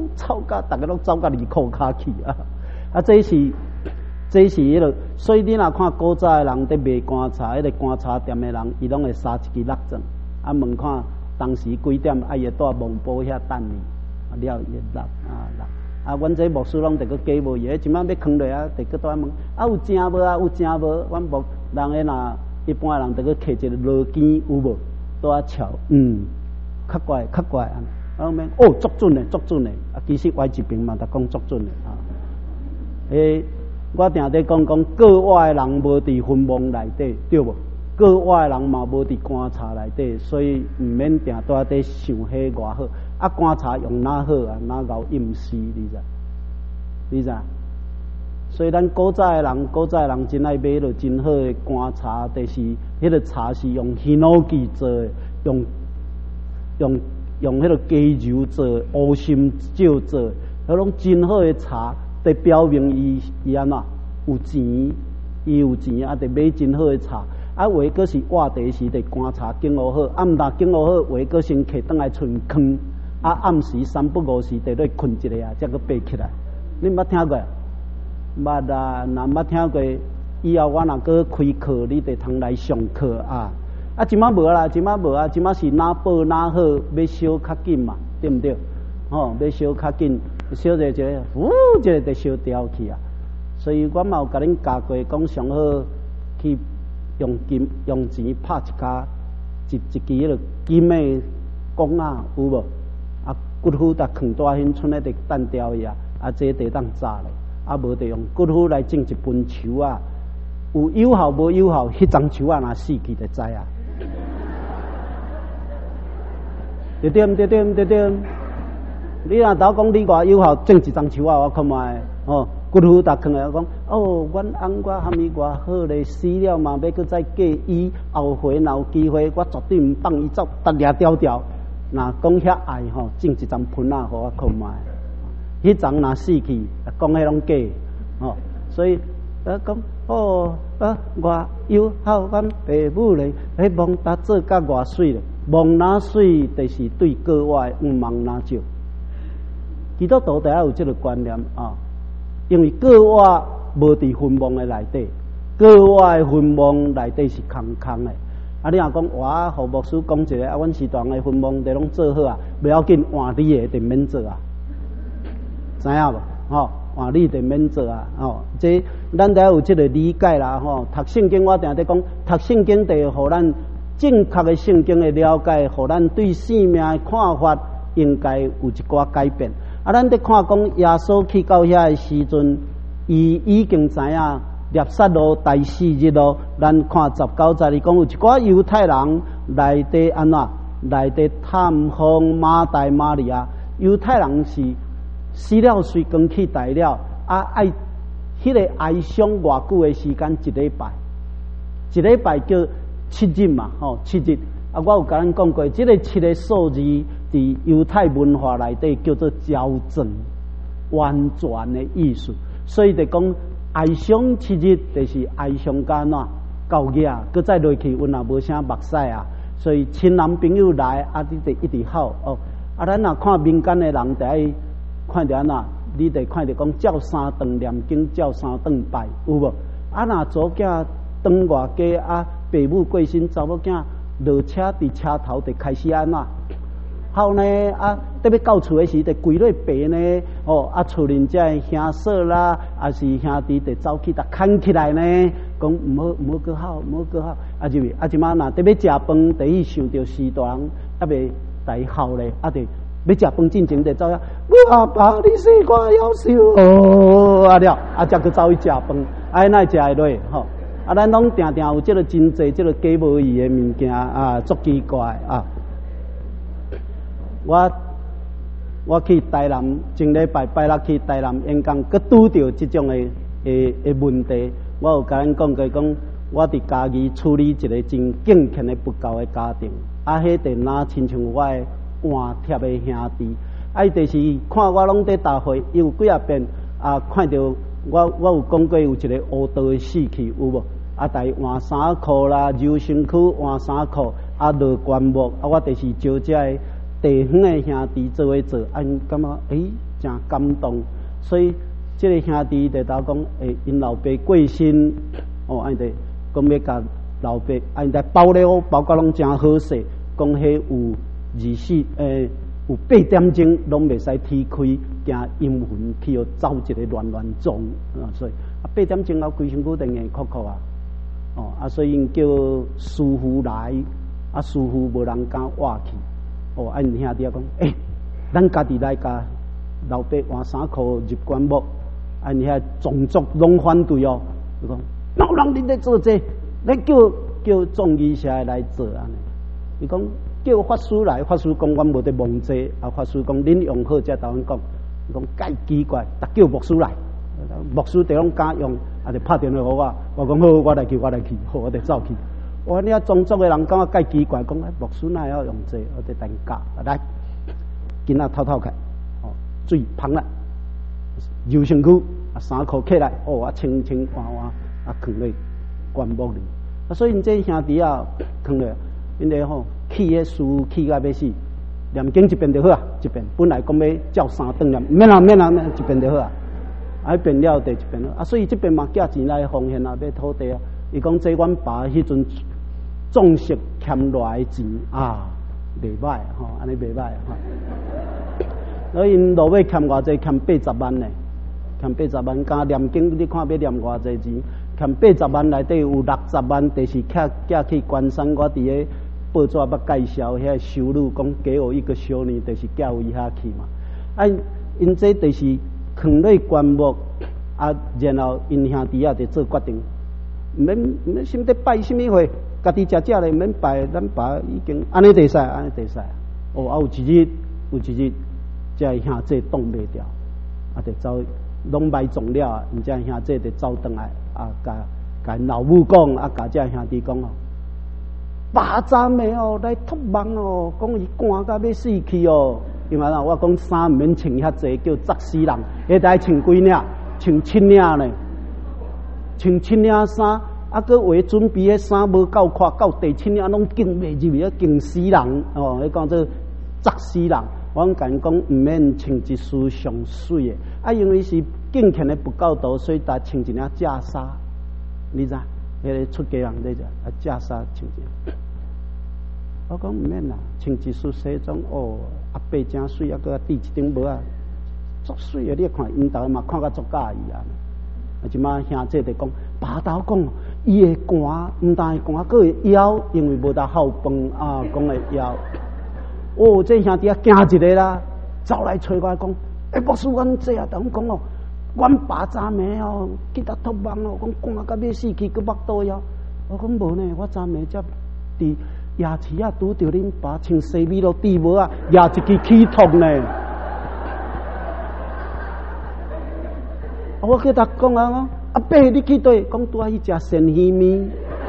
吵甲大家拢走甲离裤骹去啊！啊，这是这是迄落，所以你若看古早诶人伫卖观察，迄个观察店诶人，伊拢会杀一支蜡烛，啊，问看当时几点，啊，伊会蹛蒙堡遐等你，啊，了伊蜡啊蜡。啊，阮这牧师拢得个加无嘢，即摆要囥落啊，得个蹛问，啊有正无啊？有正无？阮牧人诶若一般人得个摕一个罗肩有无？蹛啊瞧，嗯，较怪较怪啊！啊免哦，足准诶，足准诶！啊，其实歪一边嘛，就讲足准诶啊。诶，我定伫讲讲国外诶人无伫分蒙内底，对无？国外诶人嘛无伫观察内底，所以毋免定蹛伫想迄偌好。啊，观察用哪好啊？哪够隐私，你知？你知？所以咱古早诶人，古早诶人真爱买着真好诶观察，就是迄个茶是用檜努基做诶，用用用迄个鸡油做，乌心酒做，迄种真好诶茶，得表明伊伊安怎有钱，伊有钱啊，得买真好诶茶。啊，话佫是活茶时得观察经营好，啊，毋但经营好，话佫先摕倒来存坑。啊，暗时三不五时得咧困一下啊，才佫爬起来。你捌听过？捌啊，若捌听过，以后我若佫开课，你得通来上课啊。啊，即摆无啦，即摆无啊，即摆是哪报哪好，要烧较紧嘛，对毋对？吼，要烧较紧，烧者一个，呜，一个得烧掉去啊。所以我嘛有甲恁教过，讲上好去用金用钱拍一卡一一支迄个金诶弓啊，有无？啊，骨虎搭藏大迄剩咧得单雕伊啊，啊，这得当炸咧，啊，无得用骨虎来种一盆树啊，有有效无有效，迄丛树啊若死去就知啊。对点对点对点，你若头讲你偌有效，种一丛树啊，我看卖哦，骨虎搭藏来讲，哦，阮翁我含伊偌好咧，死了嘛要搁再嫁伊，后回若有机会，我绝对毋放伊走，达掠条条。若讲遐爱吼，种一丛盆仔互我看卖，迄丛若死去，讲迄拢假吼，所以啊讲哦啊，偌有孝阮爸母咧，迄蒙达做甲偌水咧，蒙哪水，就是对国外毋望哪少。基督徒大家有即个观念啊，因为国外无伫分蒙诶内底，国外诶分蒙内底是空空诶。啊！你若讲我互牧师讲一个，啊，阮是堂诶分蒙地拢做好啊，袂要紧，换你诶就免做啊，知影无？吼，换你就免做啊，吼，这咱得有即个理解啦，吼。读圣经我定伫讲，读圣经得互咱正确诶圣经诶了解，互咱对生命诶看法应该有一寡改变。啊，咱得看讲耶稣去到遐诶时阵，伊已经知影。列撒罗第四日咯，咱看十九节里讲有一寡犹太人来地安怎来地探访马大马利亚。犹太人是死了随光去大了，啊爱迄个哀伤偌久的时间一礼拜，一礼拜叫七日嘛，吼七日。啊，我有甲咱讲过，即、这个七个数字伫犹太文化内底叫做矫正、完全的意思，所以就讲。哀伤七日，就是哀伤到哪到夜，搁再落去，阮也无啥目屎啊。所以亲男朋友来，啊，你得一直吼哦。啊，咱若看民间的人，得爱看着安怎，你得看着讲照三顿念经，照三顿拜，有无？啊，若祖囝当外家，啊，爸母过身，查某囝落车伫车头，就开始安怎？后呢啊，特别到厝的时，得跪落地呢，哦啊，厝人遮兄嫂啦，啊是兄弟，得走去，得牵起来呢，讲唔好唔好搁好，唔好搁好，啊入去，啊即摆若特别食饭，得去想着时大人，啊未大孝咧，啊得要食饭进前得走呀，我阿爸你死我夭寿哦，啊了，啊才去走去食饭，啊那食会落吼，啊咱拢定定有即个真济即个假无义的物件啊，足奇怪啊。我我去台南，前礼拜拜六去台南演讲，佮拄到即种的诶诶问题。我有甲咱讲过，讲我伫家己处理一个真敬虔的不教的家庭，啊，迄电哪亲像我的换贴的兄弟，啊，伊就是看我拢在大会，伊有几啊遍啊，看到我我有讲过有一个乌道的死去，有无？啊，大换衫裤啦，柔身躯换衫裤，啊，落棺木，啊，我就是招遮个。地方的兄弟做伙做，啊，感觉诶， 真感动。所以这个兄弟就头讲，诶，因老爸过身，哦，安尼讲要甲老爸安尼包了，包甲拢真好势，讲迄有二四诶。有八点钟拢袂使踢开，惊阴魂去要走一个乱乱撞啊！所以啊，八点钟后规身躯定硬哭哭啊！哦啊，所以因叫师傅来，啊师傅无人敢挖去。哦，啊因兄弟讲，诶、欸，咱家己来甲老爸换衫裤入棺木，啊因遐种族拢反对哦。伊讲，哪有人恁在做这？咱叫叫众医社来做安尼。伊讲。叫法师来，法师讲阮无得忘记，啊法师讲恁用好才甲阮讲，伊讲介奇怪，逐叫牧师来，牧师就拢敢用，啊就拍电话互我，我讲好，我来去，我来去，好，我就走去。我你啊种族的人感觉介奇怪，讲牧师哪会晓用这，我就等教来，囡仔透透开，哦水芳啦，游身躯，啊衫裤起来，哦啊清清换换，啊放咧棺木里，啊所以因这兄弟啊放咧。因为吼气迄书气甲要死，念经一遍就好啊，一遍本来讲要照三顿念，免啦免啦免，一遍就好啊。啊，变了第一遍了啊，所以这边嘛寄钱来奉献啊，买土地啊。伊讲这阮爸迄阵种植欠落来钱啊，袂歹吼，安尼袂歹吼。所以因落尾欠偌济，欠八十万呢，欠八十万。加念经你看要念偌济钱？欠八十万内底有六十万，就是寄寄去关山，我伫个。报纸捌介绍遐修女讲，给我一个修女，就是叫伊遐去嘛。啊，因这就是藏咧棺木，啊，然后因兄弟啊就做决定，毋免毋免心底拜什么会，家己食食咧，毋免拜，咱爸已经安尼就使，安尼就使。哦，啊有一日，有一日，这兄弟挡袂掉，啊，就走拢埋葬了啊，因这兄弟就走转来，啊，甲甲老母讲，啊，甲这兄弟讲哦。巴扎妹哦，来托梦哦，讲伊寒到要死去哦。因为啦，我讲衫毋免穿遐济，叫砸死人。下台穿几领，穿七领呢，穿七领衫，啊，搁为准备迄衫无够宽，到第七领拢经袂入去，惊死人哦！迄讲做砸死人。我甲因讲毋免穿一丝上水的，啊，因为是敬虔的不够多，所以才穿一领假衫，你知？迄个出家人在遮啊，假衫穿一。我讲毋免啦，穿一束西装哦，阿伯真水，啊，搁戴一顶帽啊，足水的。你看因兜嘛，看甲足介意啊。啊，即马兄弟就讲，爸头讲，伊会寒，毋但会寒，搁会枵，因为无得孝饭啊，讲会枵。哦，这兄弟啊，惊一个啦，走来找我讲，诶、欸，牧师，阮这啊，同讲哦，阮爸昨暝哦，去搭托梦哦，讲寒到要死去，搁目倒枵。我讲无呢，我昨暝才伫。夜市啊，拄着恁爸穿西米露底帽啊，也一支起头呢。我叫他讲啊，阿伯你去对，讲拄啊去食鲜鱼面。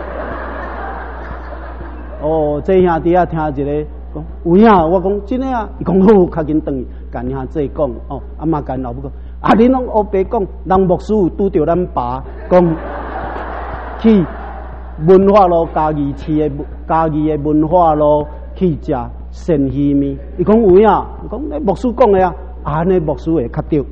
哦，这兄弟啊，听一个讲有影，我讲真诶啊，伊讲好，较紧转去，甲兄弟讲哦，阿妈甲老母讲，啊，恁拢黑白讲，人牧师有拄着咱爸讲去。文化路家己市的家己的文化路去食鲜鱼面，伊讲有影，伊讲那牧师讲的啊，啊那牧师会较对，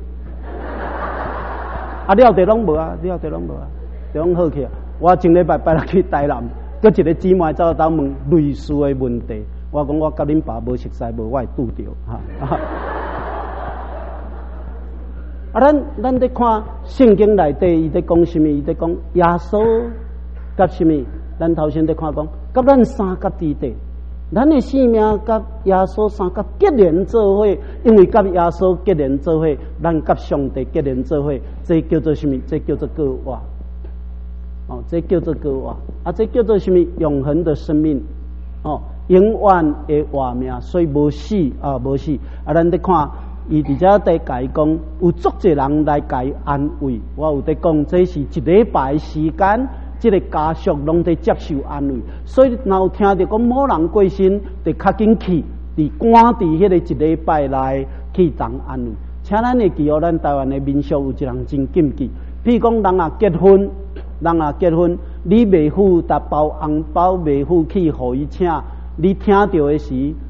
啊了地拢无啊，了地拢无啊，拢好去啊。我前礼拜拜落去台南，佮一个姊妹走到问类似的问题，我讲我甲恁爸无熟悉，无我会拄着哈。啊，咱咱在看圣经内底，伊在讲什么？伊在讲耶稣。甲什么？咱头先在看讲，甲咱三甲之地，咱的性命甲耶稣三甲结连做伙，因为甲耶稣结连做伙，咱甲上帝结连做伙，这叫做什么？这叫做歌活。哦，这叫做歌活。啊，这叫做什么？永恒的生命。哦，永远的活命，所以无死啊，无死。啊，咱在看，伊伫遮在甲伊讲，有足侪人来甲伊安慰。我有在讲，这是一礼拜时间。这个家属拢在接受安慰，所以若有听到讲某人过身，就较紧去，伫赶伫迄个一礼拜内去当安慰。请咱会记哦，咱台湾的民俗有一人真禁忌，譬如讲人啊结婚，人啊结婚，你妹夫搭包红包，妹夫去互伊请，你听到的时，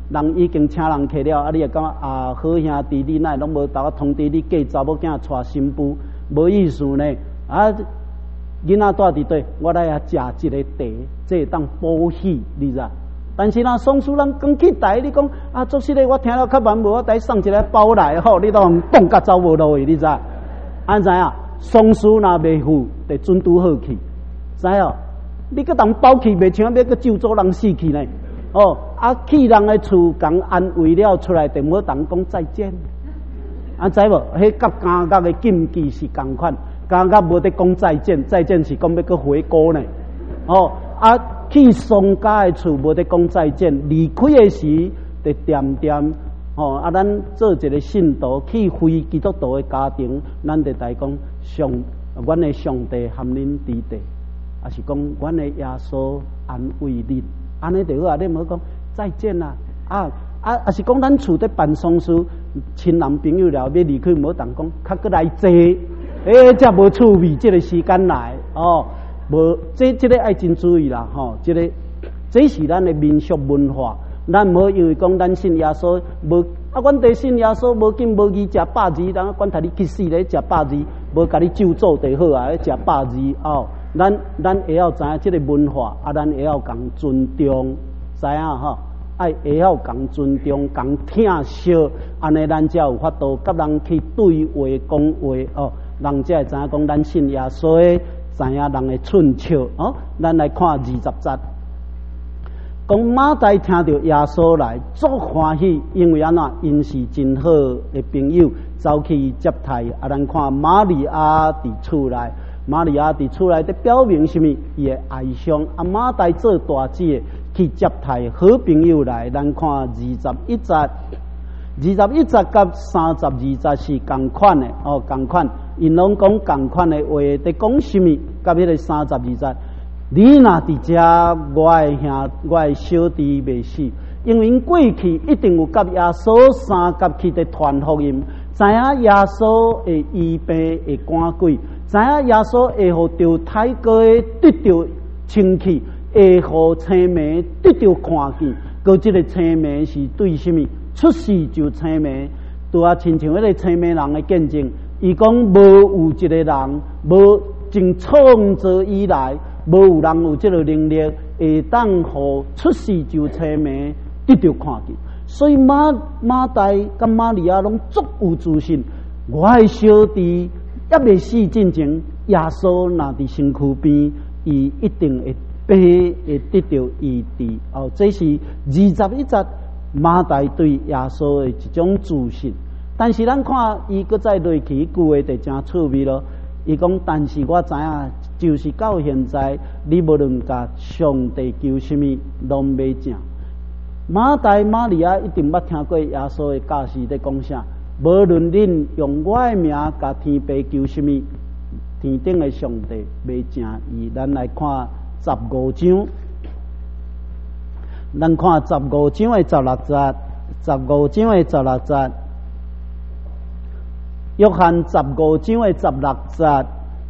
人已经请人去了，啊，你会感觉啊，好兄弟，你哪拢无斗我通知你嫁查某囝娶新妇，无意思呢？啊，囡仔住伫底，我来遐食一个茶，这会当补喜，你知？但是若丧事人讲起台，你讲啊，做实个我听了较慢，无我带送一个包来吼，你当冻甲走无落去，你知？安知影？丧事若未付，得准拄好去，知哦？你个当包去，袂像要个救助人死去呢？哦，啊，去人的厝，共安慰了出来，就无当讲再见。啊，知无？迄甲监狱的禁忌是共款，监狱无得讲再见，再见是讲要个回锅呢。哦，啊，去丧家的厝无得讲再见，离开的时就点点。哦，啊，咱做一个信徒，去非基督徒的家庭，咱就来讲上，阮的上帝含恁伫地，啊是讲阮的耶稣安慰恁。安尼就好啊！你唔好讲再见啦，啊啊啊！是讲咱厝在办丧事，亲男朋友了要离开，唔好当讲，较过来坐，诶，才无趣味。这个时间来哦，无这这个爱真注意啦，吼、哦，这个这是咱的民俗文化，咱唔好因为讲咱信耶稣，无啊，阮得信耶稣，无紧无义食百字，人管他你去死咧食百字，无甲你咒诅就好啊，食百字哦。咱咱会晓知影即个文化，啊，咱会晓共尊重，知影吼？爱会晓共尊重、共疼惜，安尼咱才有法度甲人去对话讲话哦，人才会知影讲咱信耶稣的，知影人的寸笑哦。咱来看二十节，讲马大听到耶稣来，足欢喜，因为安怎？因是真好的朋友，走去接待。啊，咱看玛利亚伫厝内。玛利亚伫厝内的表明什么？伊的哀伤。啊，马大做大姐去接待好朋友来。咱看二十一节，二十一节甲三十二节是共款的哦，共款。因拢讲共款的话，在讲什么？甲迄个三十二节，你若伫遮，我的兄，我的小弟未死，因为因过去一定有甲耶稣三甲去的传福音，知影耶稣会医病会赶鬼。知影耶稣会互着太哥得着清气，会互青眉得着看见。佮即个青眉是对什么？出世就青眉，拄啊亲像迄个青眉人的见证。伊讲无有一个人，无从创造以来，无有人有即个能力，会当互出世就青眉得着看见。所以马马大甲玛利亚拢足有自信，我的小弟。也未死进前，耶稣若伫身躯边，伊一定会病会得到医治。哦，这是二十一节马大对耶稣的一种自信。但是咱看伊搁再落去句话就真趣味咯。伊讲，但是我知影，就是到现在，你无论甲上帝求什么，拢未正。马大玛利亚一定捌听过耶稣的教示在讲啥。无论恁用我的名甲天父求什么，天顶的上帝未正义。咱来看十五章，咱看十五章的十六节，十五章的十六节，约翰十五章的十六节，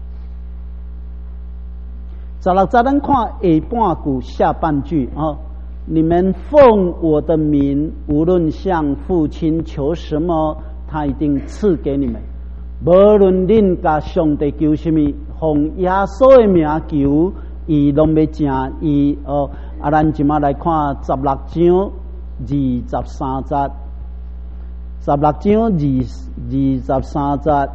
十六节咱看下半句下半句哦。你们奉我的名，无论向父亲求什么，他一定赐给你们。无论恁甲上帝求什么，奉耶稣的名求，伊拢要正伊哦。啊，咱即马来看十六章二十三节，十六章二二十三节。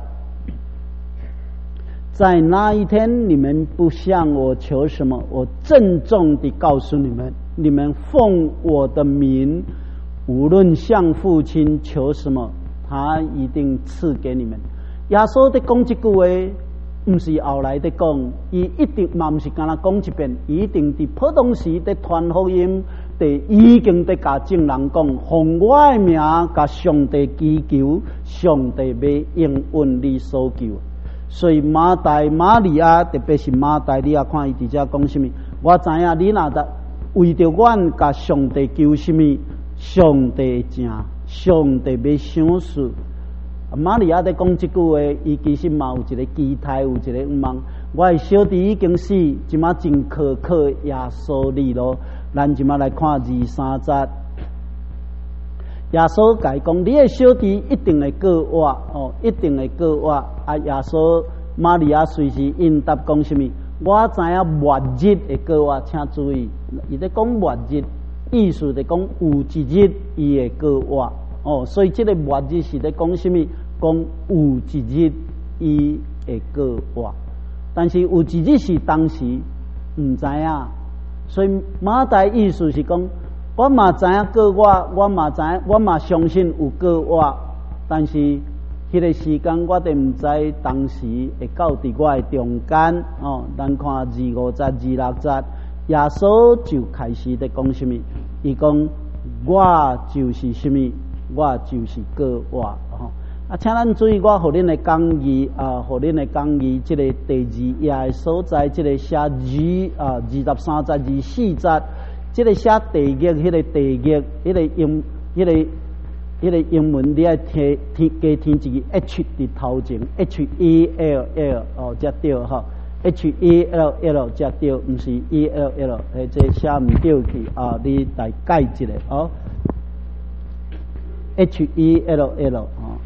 在那一天，你们不向我求什么，我郑重地告诉你们，你们奉我的名，无论向父亲求什么，他一定赐给你们。耶稣在讲这句话，不是后来在讲，伊一定嘛不是干那讲一遍，伊一定伫普通时在传福音，伫已经在甲众人讲，奉我的名甲上帝祈求，上帝要应允你所求。所以马大玛利亚，特别是马大，你也看伊伫遮讲什么？我知影你若得为着阮甲上帝求什么，上帝正，上帝要赏赐。玛利亚在讲这句话，伊其实嘛有一个期待，有一个愿望。我的小弟已经死，即马真靠靠耶稣你咯。咱即马来看二三节， 耶稣甲伊讲，你的小弟一定会过活哦，一定会过活。啊，耶稣玛利亚随时应答讲什么？我知影末日会过活，请注意，伊咧讲末日，意思就讲有一日伊会过活哦，所以这个末日是咧讲什么？讲有一日伊会过活，但是有一日是当时唔知影，所以马太意思是讲，我嘛知影过活，我嘛知影，我嘛相信有过活，但是迄个时间我哋唔知当时会到伫我的中间哦。咱看二五节、二六节，耶稣就开始在讲什么？伊讲我就是什么？我就是过活哦。啊，请咱注意，我互恁的讲义啊，互恁的讲义，即、这个第二页的所在，即、这个写二啊二十三节、二四节，即、这个写地狱，迄个地狱，迄个英，迄、那个迄个英文，你爱添添加添一个 H 伫头前 ，H E L L 哦，才对吼 ，H E L L 才对，毋是 E L L， 诶，这写毋对去啊，你来改一下哦 ，H E L L 哦。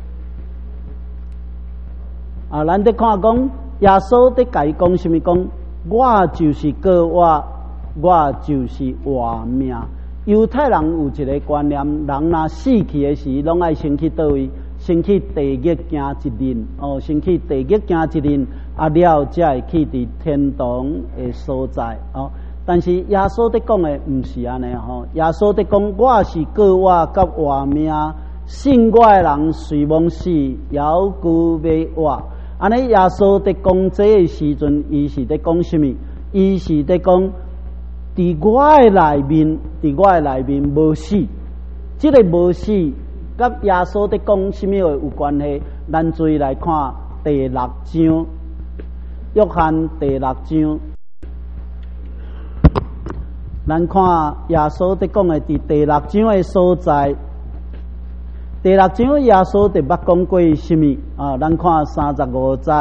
啊，咱得看讲，耶稣得甲伊讲什么？讲我就是过活，我就是活命。犹太人有一个观念，人若死去的时，拢爱先去倒位？先去地狱行一轮哦，先去地狱行一轮，啊了才会去伫天堂的所在哦。但是耶稣得讲的毋是安尼吼，耶稣得讲我是过活甲活命，信我的人虽亡死，犹旧要活。安尼耶稣在讲这个时阵，伊是在讲什么？伊是在讲，伫我的内面，伫我的内面无死。这个无死，甲耶稣在讲什么有关系？咱注意来看第六章，约翰第六章，咱看耶稣在讲的伫第六章的所在。第六章耶稣特别讲过什么啊？咱看三十五节，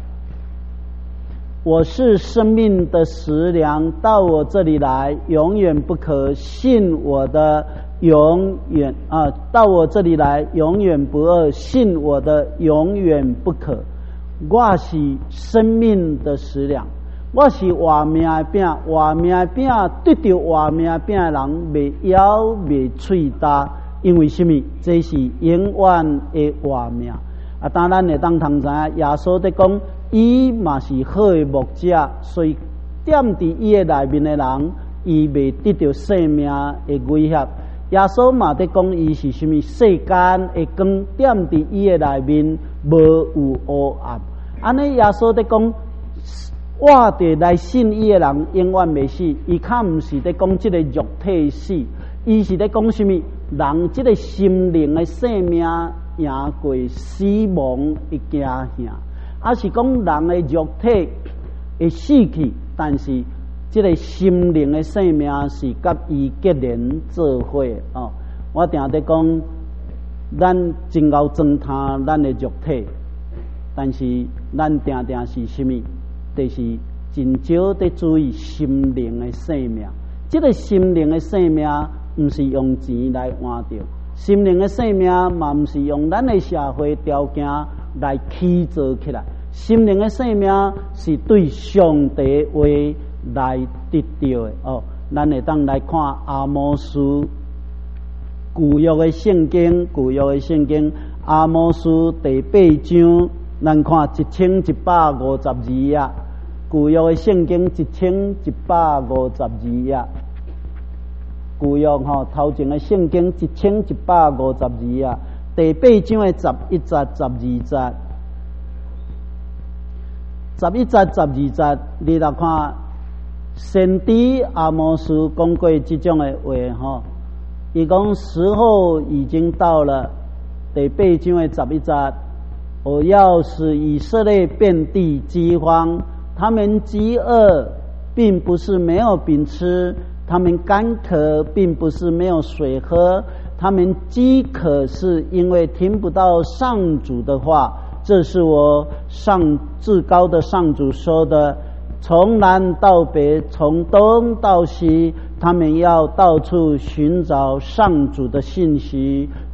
我是生命的食粮，到我这里来，永远不可信我的，永远啊，到我这里来，永远不饿，信我的，永远不可。我是生命的食粮，我是活命的饼，活命的饼对着活命的饼的人，袂咬袂喙焦。因为什么？这是永远的活命啊！当然会当通知影，耶稣在讲，伊嘛是好的牧者，所以踮伫伊的内面的人，伊袂得到生命的威胁。耶稣嘛在讲，伊是什么？世间的光，踮伫伊的内面，无有黑暗。安尼耶稣在讲，活着来信伊的人，永远袂死。伊较毋是在讲这个肉体死，伊是在讲什么？人这个心灵的生命赢过死亡的惊吓，啊是讲人的肉体会死去，但是这个心灵的生命是甲伊结连做伙哦。我定在讲，咱真够糟蹋咱的肉体，但是咱定定是什么？就是真少在注意心灵的生命。这个心灵的生命。毋是用钱来换到，心灵的生命嘛，毋是用咱的社会条件来起造起来。心灵的生命是对上帝话来得到的哦。咱会当来看阿摩司旧约的圣经，旧约的圣经阿摩司第八章，咱看一千一百五十二页，旧约的圣经一千一百五十二页。旧约吼头前的圣经一千一百五十二页，第八章的十一节、十二节、十一节、十二节，你来看，先知阿摩司讲过这种的话吼，伊讲时候已经到了，第八章的十一节，我要使以色列遍地饥荒，他们饥饿，并不是没有饼吃。他们干渴，并不是没有水喝；他们饥渴，是因为听不到上主的话。这是我上至高的上主说的。从南到北，从东到西，他们要到处寻找上主的信息，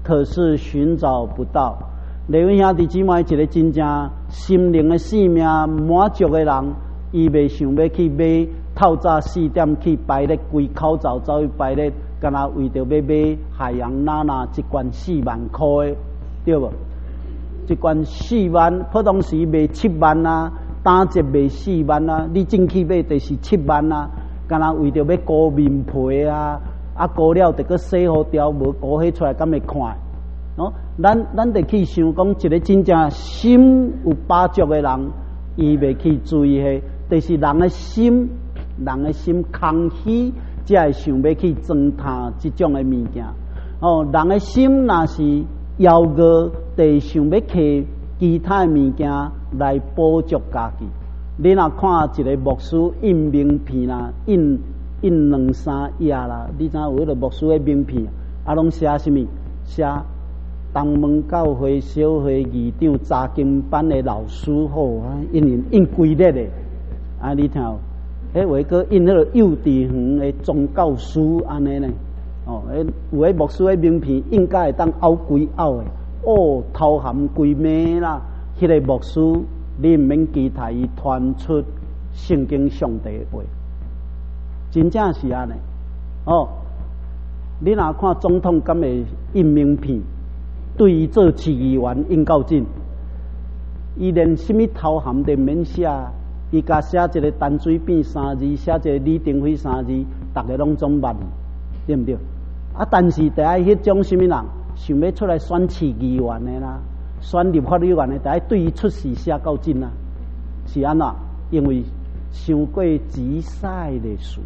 可是寻找不到。各位兄弟姊妹，一个真正心灵的性命满足的人，伊袂想要去买透早四点去排咧规口罩走去排咧，干那为着要买海洋娜娜一罐四万块的，对无？一罐四万，普通时卖七万啊，打折卖四万啊，你进去买就是七万啊。干那为着要顾面皮啊，啊顾了得个洗好掉，无顾迄出来敢会看？哦，咱咱得去想讲，一个真正心有把足的人，伊袂去注意迄，就是人的心，人的心空虚，才会想要去钻探即种的物件。哦，人的心若是要饿，就想要摕其他的物件来补足家己。你若看一个牧师印名片啦，印印两三页啦，你知影有迄个牧师的名片，啊，拢写什么？写东门教会小会议长查经班的老师吼，印印印规列的，啊，你听有？迄话个印迄个幼稚园的宗教师安尼呢？哦，迄有迄牧师的名片，应该会当拗规拗的，哦，头含规暝啦，迄、那个牧师。你唔免期待伊传出圣经上帝的话，真正是安尼。哦，你若看总统敢会印名片，对伊做市议员印够紧，伊连什么头衔都免写，伊甲写一个陈水扁三字，写一个李登辉三字，大家拢总捌，对不对？啊，但是第一迄种什么人想要出来选市议员的啦？选立法委员的，第一对伊出事写够紧啊，是安怎？因为想过急屎的事，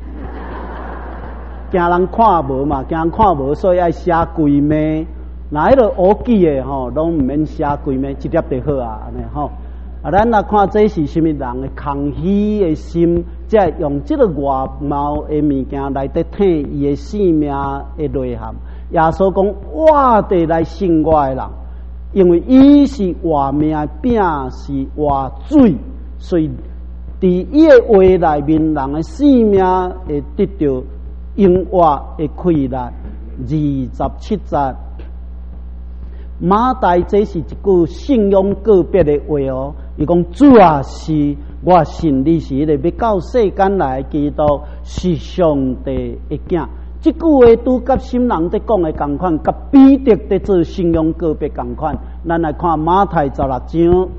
惊人看无嘛，惊人看无，所以爱写规暝。那迄个乌记的吼，拢唔免写规暝，一粒就好啊，安尼吼。啊，咱若看这是什么人的空虚的心，才用这个外貌的物件来得替伊的生命的内涵。耶稣讲：我得来生我的人。因为伊是活命饼，是活水，所以伫伊的话内面，人的生命会得到永活的快乐。二十七节，马太这是一句信仰告别的话哦。伊讲：主啊，是我信你是迄个要到世间来的基督，是上帝的囝。这句话拄甲心人在讲的同款，甲彼得在做信仰告别同款。咱来看马太十六章，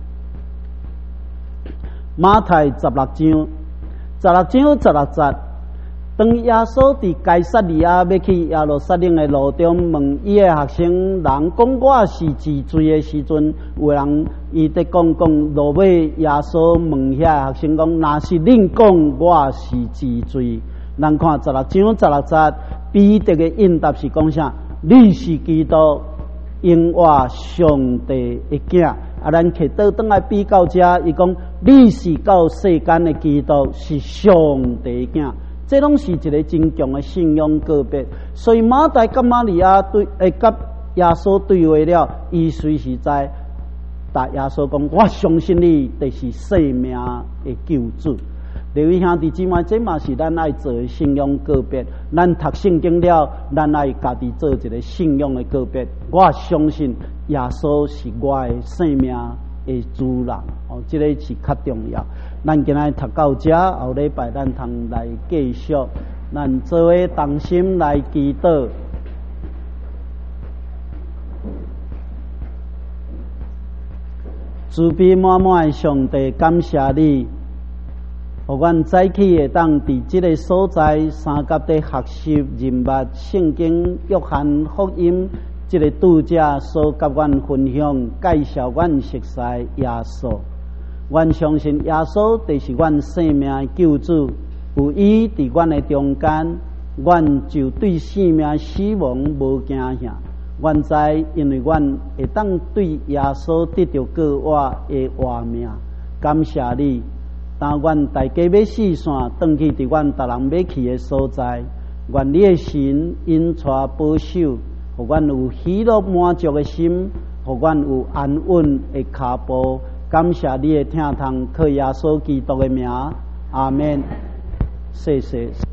马太十六章，十六章十六节。当耶稣伫该撒利亚要去耶路撒冷的路中，问伊的学生人讲我是治罪的时阵，有人伊在讲讲落尾，耶稣问遐学生讲：若是恁讲我是治罪？咱看十六章十六节，彼得的应答是讲啥？你是基督，永活上帝的囝。啊，咱摕倒转来比较遮，伊讲你是到世间的基督，是上帝的囝。这拢是一个真强的信仰告别。所以马太甲玛利亚对诶，甲耶稣对话了，伊随时在答耶稣讲：我相信你，就是生命的救主。各位兄弟姊妹，这嘛是咱爱做的信仰告别。咱读圣经了，咱爱家己做一个信仰的告别。我相信耶稣是我的生命的主人，哦，这个是较重要。咱今仔读到这，后礼拜咱通来继续，咱做伙同心来祈祷。慈悲满满的上帝，感谢你。互阮早起会当伫即个所在，三甲的学习认捌圣经约翰福音，即个拄则所甲阮分享介绍阮熟悉耶稣。阮相信耶稣就是阮生命的救主，有伊伫阮的中间，阮就对生命死亡无惊吓。阮知，因为阮会当对耶稣得到过我的活命。感谢你。当阮大家要四散，转去伫阮逐人要去的所在，愿你的神引带保守，互阮有喜乐满足的心，互阮有安稳的脚步。感谢你的听从，靠耶稣基督的名，阿门。谢谢。